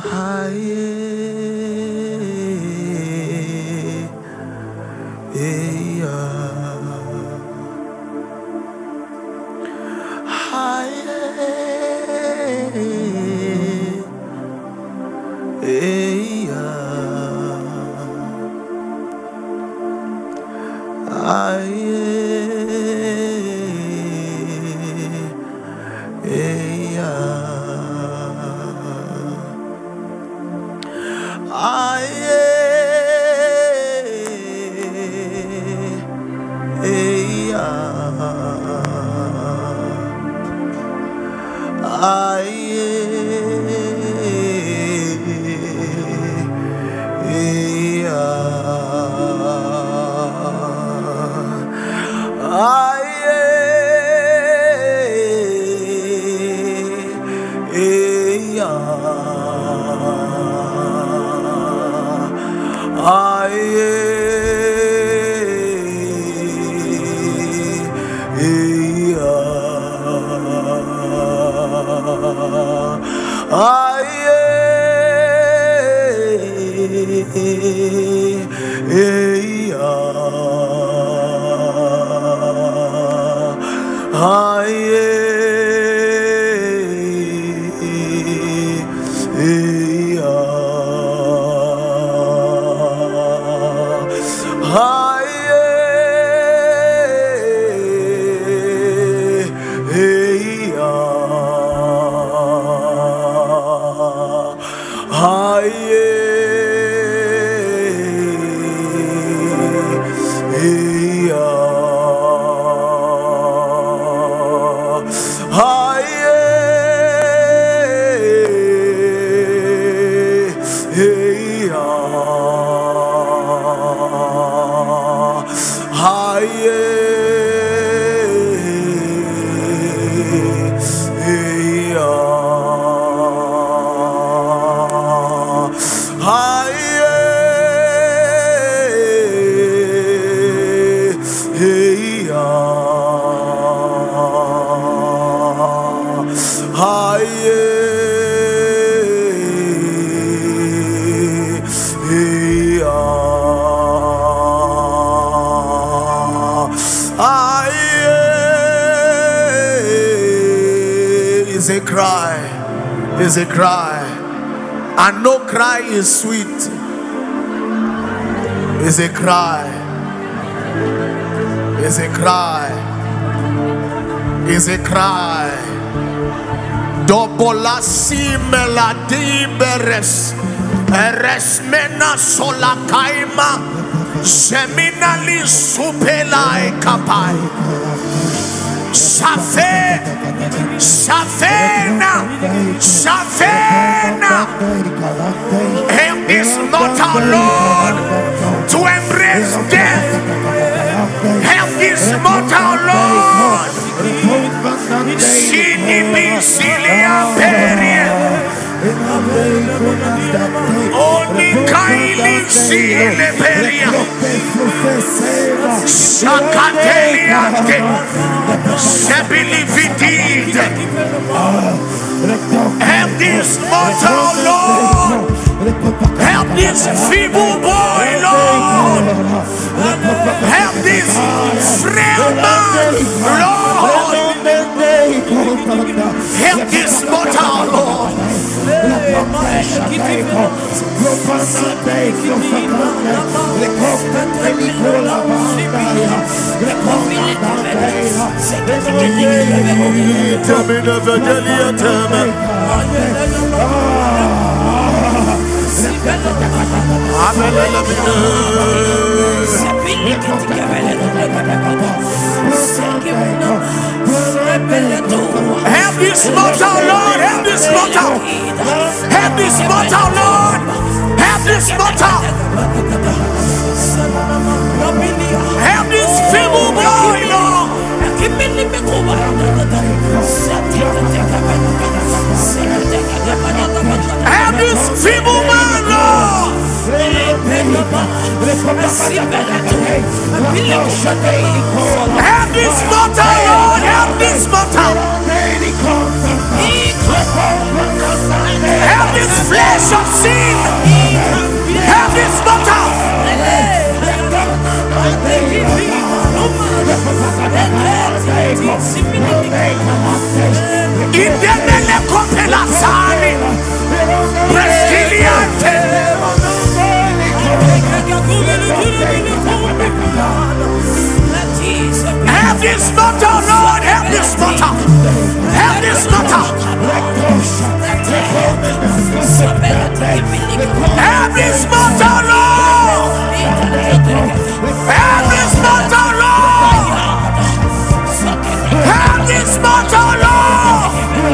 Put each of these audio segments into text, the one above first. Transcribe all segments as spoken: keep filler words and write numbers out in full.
Is a cry, and no cry is sweet. Is a cry, is a cry, is a cry. Dobola simela diberes, eresmena sola kaima, seminali supelai kapai. Safe, Safena, Safena. Help this mortal Lord to embrace death. Help this mortal Lord. Sinibi silia perie. Oni kaili sile peria. Sakateliate. Sebilivitide. Help this mortal Lord. Help this feeble boy, Lord. Help this frail man, Lord. Help this mortal Lord. Help this mortal Lord, help this mortal, help this mortal Lord, help this mortal, help this feeble boy Lord, help this feeble man Lord. Help this mortal Lord, help this mortal. Help this flesh of seen. Help this matter. Indemele kopela sani. Preskiliante. Help this matter, Lord. Help this matter. Help this matter. Help this matter, Lord. Help this matter, Lord. Help this matter, Lord.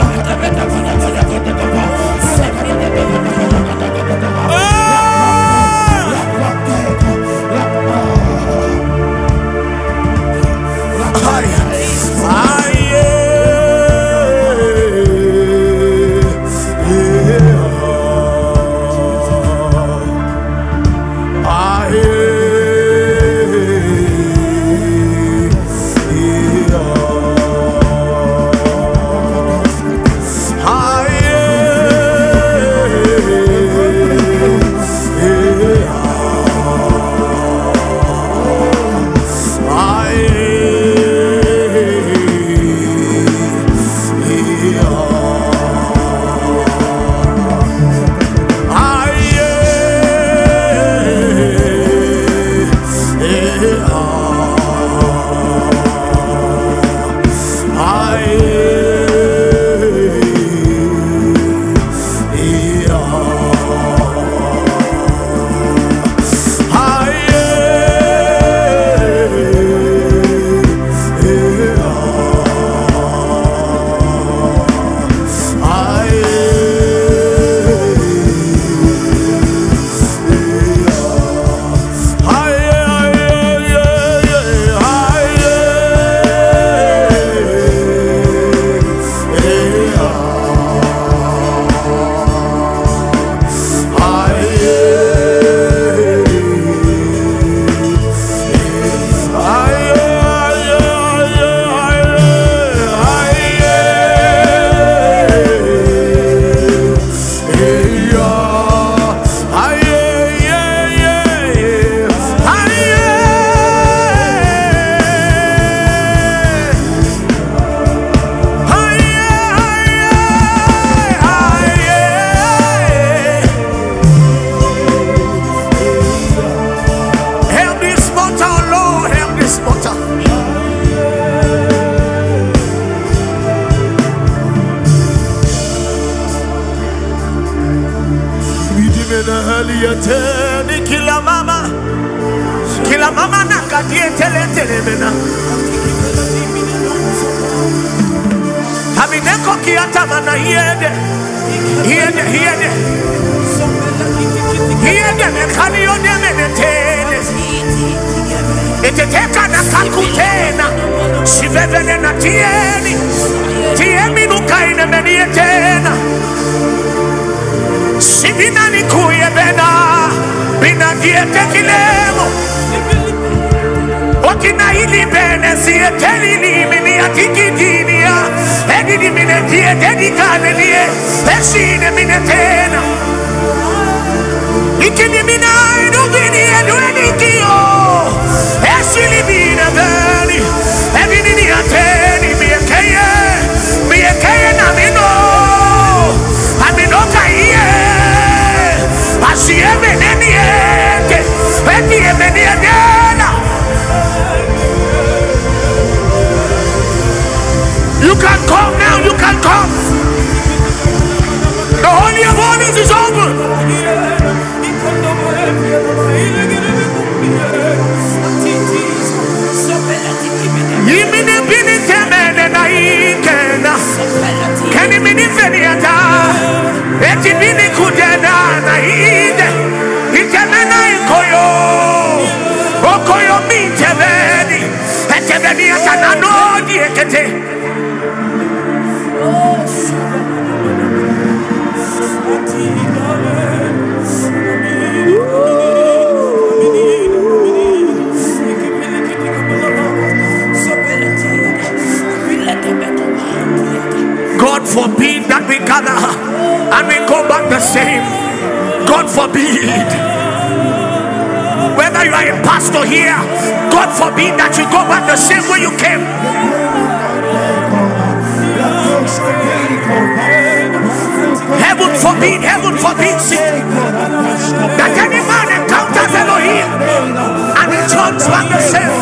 Kila mama, kila mama na kadie tele tele mena. Amineko kiata mana hiede, hiede hiede, hiede mekani yode menetele. Eteteka na kakutena, shivevene na tieni, tiemi nukaine menietena. Sibina ni kuye bena, bina diete kilemo. Okina ili bene siete ili mini atiki dinia. Edi di mine diete di kane die, esine mine tena. Ikini mina inu bini edu edikio. Esili bine beni, ebini ni ateni miekeye, miekeye na mino. Amino kaiye. You can come now, you can come. The Holy of Holies is open. Yimini bini temene na ikena. Keni mini feniata. Eti bini kudena na ide. Itemena ikoyo. Okoyo mitebeni. Etebeni atanano di ekete. God forbid that we gather and we go back the same. God forbid. Whether you are a pastor here, God forbid that you go back the same way you came. Heaven forbid, heaven forbid, see, that any man encounters Elohim and he turns back the same.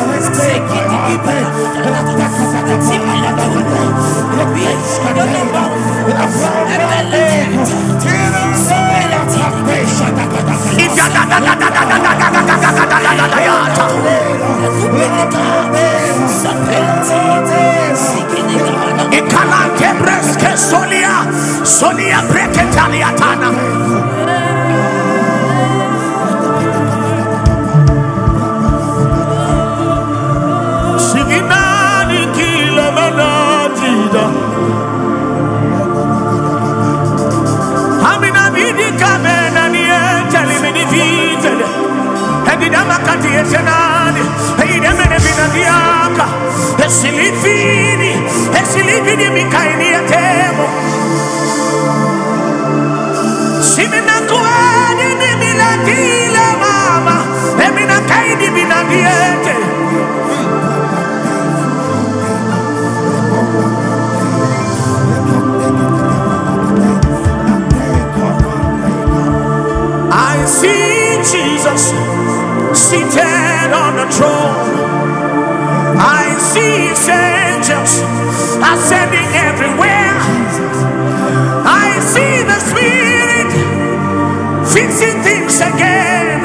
If you Ikalante breske solia, solia breketaliatana. Sivinani kilomanatida. Amina vidi kamena nieteli mini vited. Edidama katietenani, edidemene vinadiaka. Esilifini, esilifini mikaini yatemo. Simina kuani ni miladile mama, emina kaidi binadiete. I see Jesus seated on the throne. I see his angels ascending everywhere. I see the Spirit fixing things again.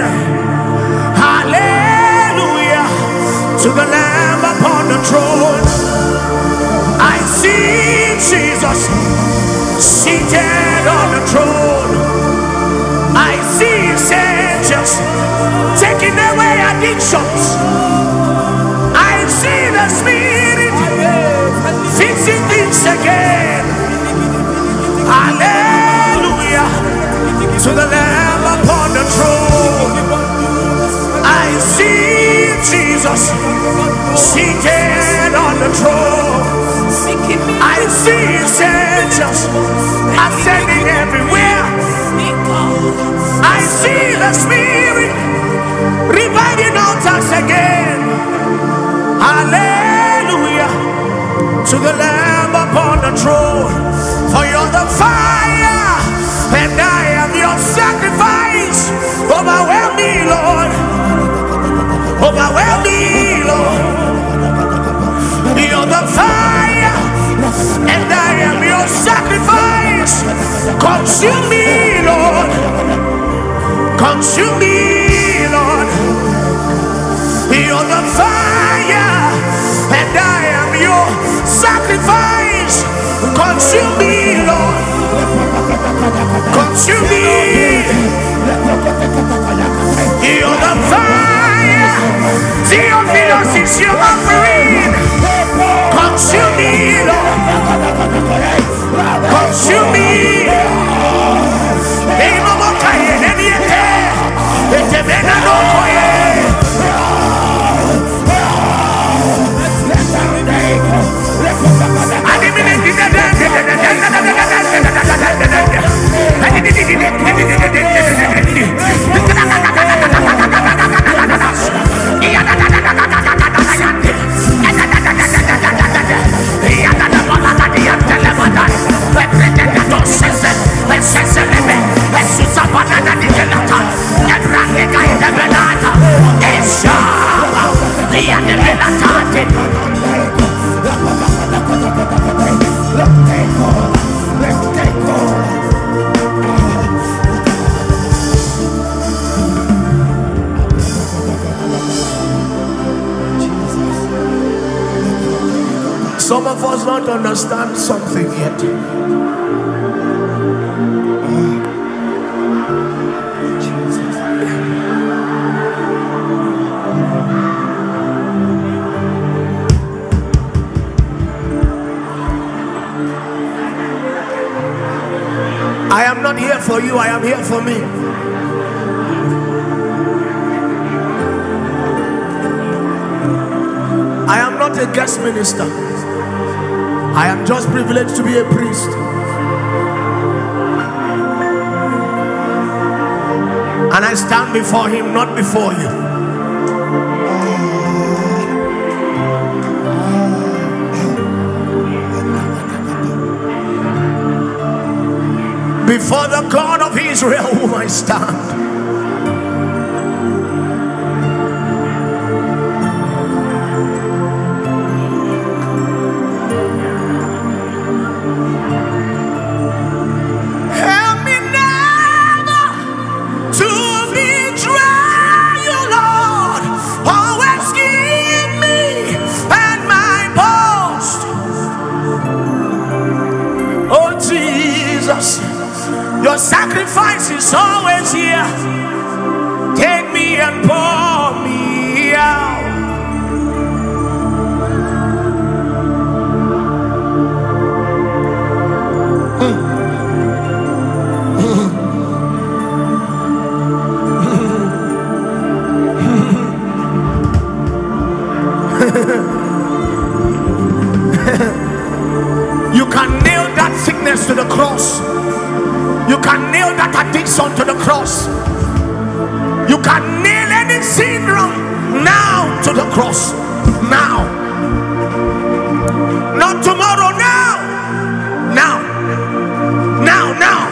Hallelujah to the Lamb upon the throne. I see Jesus seated on the throne. I see his angels taking away addictions. I see the Spirit fixing things again. Hallelujah to the Lamb upon the throne. I see Jesus seated on the throne. I see his angels ascending everywhere. I see the Spirit reviving altars again. Hallelujah to the Lamb upon the throne. For you're the fire and I am your sacrifice. Overwhelm me, Lord. Overwhelm me, Lord. You're the fire and I am your sacrifice. Consume me, Lord. Consume me, Lord. You're the fire and I am your sacrifice. Consume me, Lord. Consume me. You're the fire. Theophilus is your offering. Consume me, Lord. Consume me. Some of us don't understand something yet. I am not here for you, I am here for me. I am not a guest minister. I am just privileged to be a priest. And I stand before him, not before you. Before the God of Israel whom I stand. Your sacrifice is always here. Take me and pour me out. Mm. You can nail that sickness to the cross. You can nail that addiction to the cross. You can nail any syndrome now to the cross. Now. Not tomorrow, now. Now. Now, now.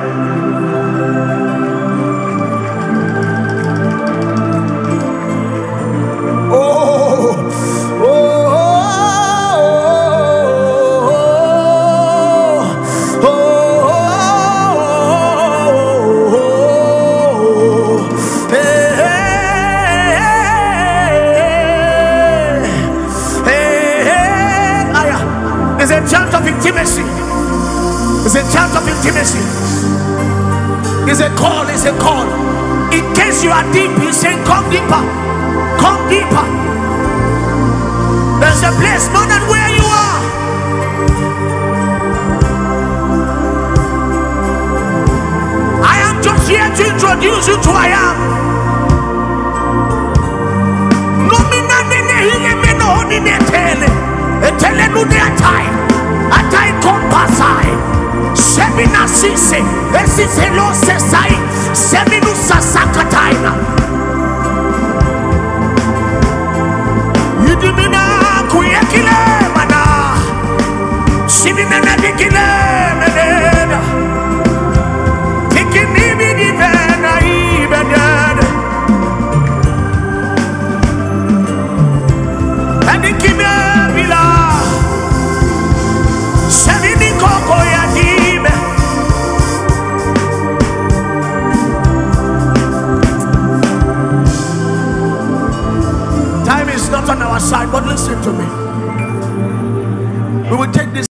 Oh. Oh. It's a chance of intimacy. It's a chance of intimacy. It's a call. It's a call. In case you are deep, he's saying, come deeper. Come deeper. There's a place more than where you are. I am just here to introduce you to I am. Etele nude atai, atai kompasai, semina sise, esise lo sesai, seminu sasakataina. Yudimina kuyekile mana, simina dikile menena, tikini bidivena ibedena, adikime. Time is not on our side, but listen to me. We will take this.